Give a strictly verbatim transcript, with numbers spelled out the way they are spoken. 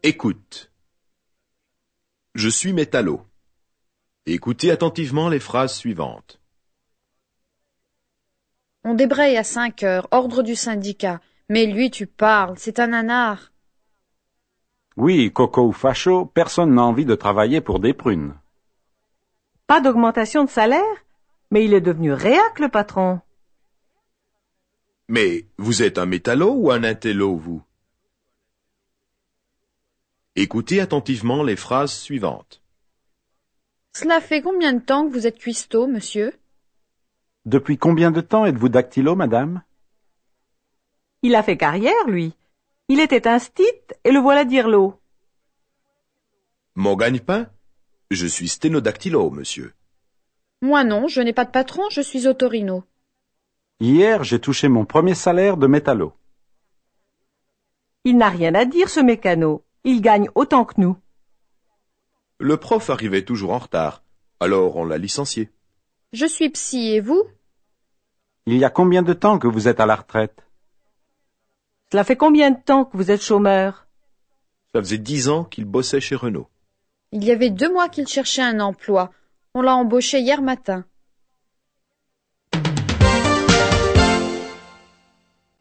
Écoute. Je suis métallo. Écoutez attentivement les phrases suivantes. On débraye à cinq heures, ordre du syndicat. Mais lui, tu parles, c'est un nanar. Oui, Coco ou Facho, personne n'a envie de travailler pour des prunes. Pas d'augmentation de salaire? Mais il est devenu réac, le patron. Mais vous êtes un métallo ou un intello, vous? Écoutez attentivement les phrases suivantes. Cela fait combien de temps que vous êtes cuistot, monsieur? Depuis combien de temps êtes-vous dactylo, madame? Il a fait carrière, lui. Il était un stit et le voilà dire l'eau. Mon gagne-pain? Je suis sténodactylo, monsieur. Moi non, je n'ai pas de patron, je suis otorino. Hier, j'ai touché mon premier salaire de métallo. Il n'a rien à dire, ce mécano. Il gagne autant que nous. Le prof arrivait toujours en retard, alors on l'a licencié. Je suis psy, et vous? Il y a combien de temps que vous êtes à la retraite? Cela fait combien de temps que vous êtes chômeur? Ça faisait dix ans qu'il bossait chez Renault. Il y avait deux mois qu'il cherchait un emploi. On l'a embauché hier matin.